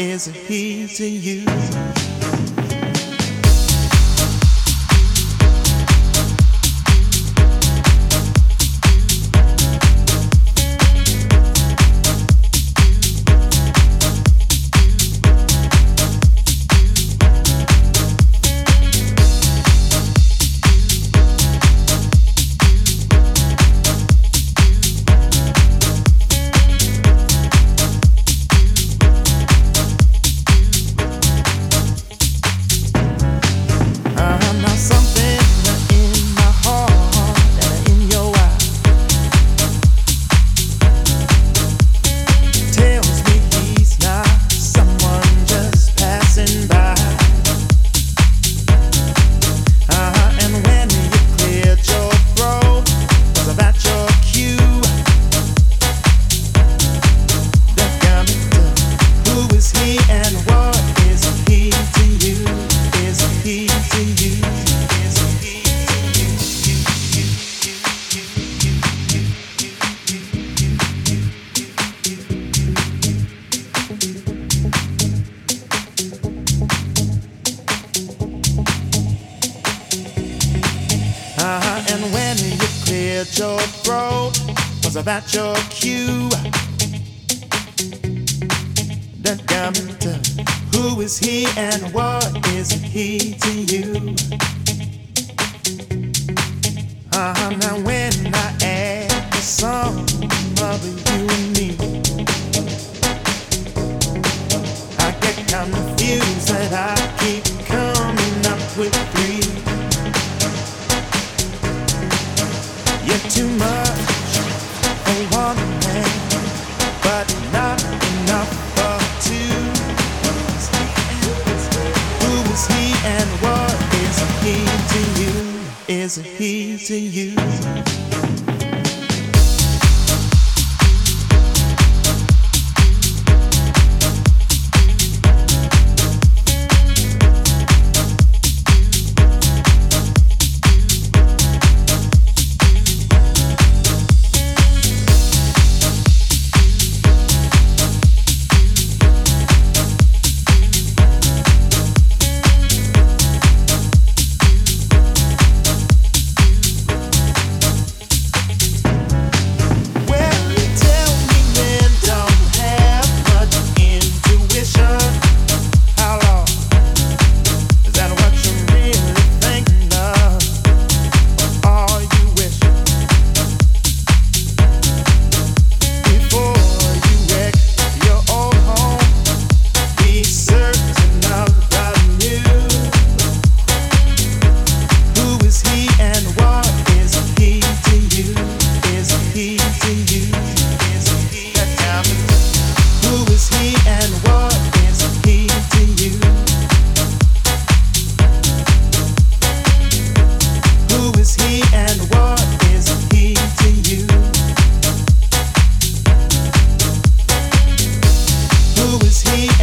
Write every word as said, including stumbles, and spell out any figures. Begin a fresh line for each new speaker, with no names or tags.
is he to you? Your throat, was that your cue? That got me to who is he and what is he to you? Uh-huh, now when I add the sum of you and me, I get confused that I keep coming up with three. You're too much for one man, but not enough for two. Who is he and what is he to you? Is he to you? Who is he?